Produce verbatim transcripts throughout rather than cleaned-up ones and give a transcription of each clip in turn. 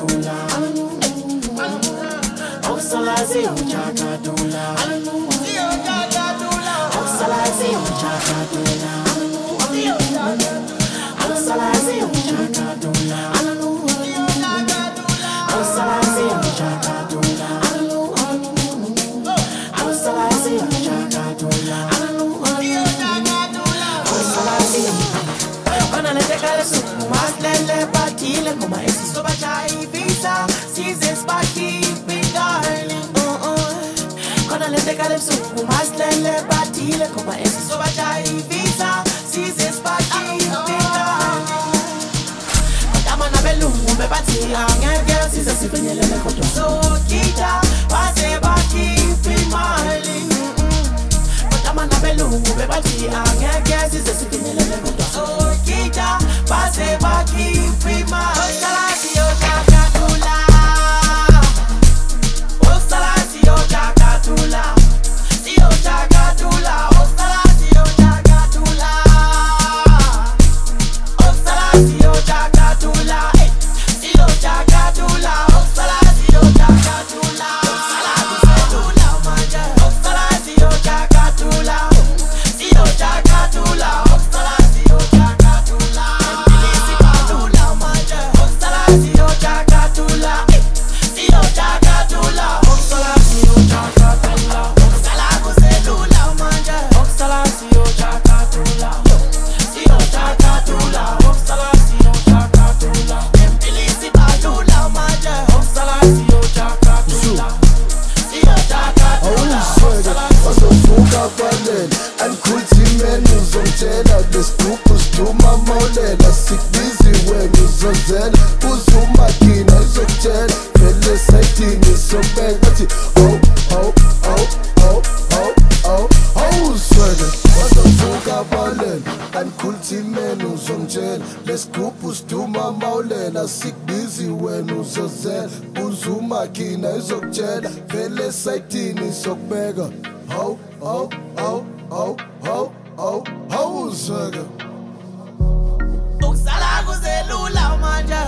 Ujakatula, Oxalazi Ujakatula, Oxalazi Ujakatula, Oxalazi Ujakatula, Oxalazi Ujakatula, Oxalazi Ujakatula, Oxalazi Kana leteka lesu maslele patile kuma esi soba chai visa sizes paki darling oh oh Kana leteka lesu maslele patile kuma esi soba chai visa sizes paki darling Kama na belu umbe pati angeke size sipenyelele koto so kita pase paki darling Kama na belu umbe pati angeke size sipenyelele koto so kita pase paki prima Oxalazi Ujakatula Oxalazi Ujakatula Si Ujakatula Oxalazi Ujakatula Oxalazi Ujakatula Si Ujakatula Oxalazi Ujakatula Oxalazi manje Oxalazi Ujakatula Si Ujakatula Oxalazi Ujakatula Oxalazi Ujakatula Si Ujakatula Oxalazi Ujakatula Oxalazi selula manje Oxalazi Ujakatula Si Ujakatula Oxalazi Ujakatula Empilisi balula manje Oxalazi Ujakatula Si Ujakatula Bazovuka balele Angikhulthi meni uzongitshela Lesgubhu siduma mawulela Sikubizi wena uzozela Uzumakina izokutshela Vele esayidini sobeka Athi oh oh oh oh oh oh Oh uzwele Bazovuka balele Angikhulthi meni uzongitshela Lesgubhu siduma mawulela Sikubizi wena uzozela Uzumakina izokutshela Vele esayidini sobeka Oh, oh, oh, oh, oh, oh, oh, uzweke Ukusala kuzelula manje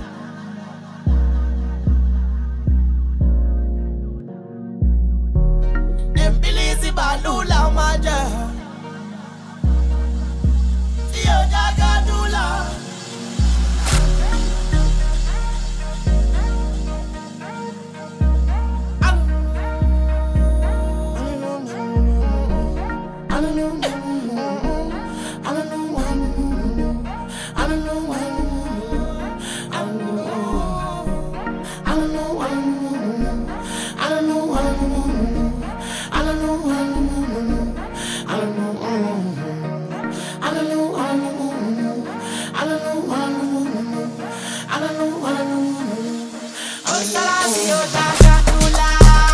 Empilisi balula manje Si Ujakatula Oxalazi Ujakatula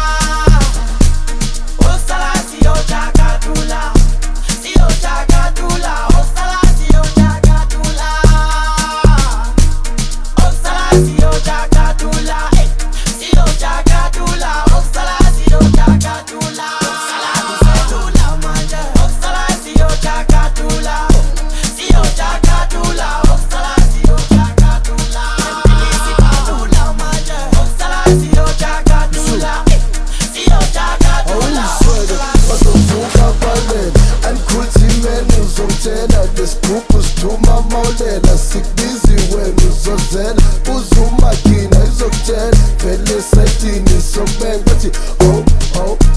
Oxalazi Ujakatula Si Ujakatula Oxalazi Ujakatula Oxalazi Ujakatula Si Ujakatula Oxalazi Ujakatula Oxalazi selula manje Oxalazi Ujakatula Si Ujakatula Oxalazi Ujakatula Empilisi balula manje Oxalazi Ujakatula Si Ujakatula Bazovuka balele Angikhulthi meni uzongitshela Lesgubhu siduma mawulela Sikubizi wena uzozela Uzumakina izokutshela Vele esayidini sobeka Athi oh oh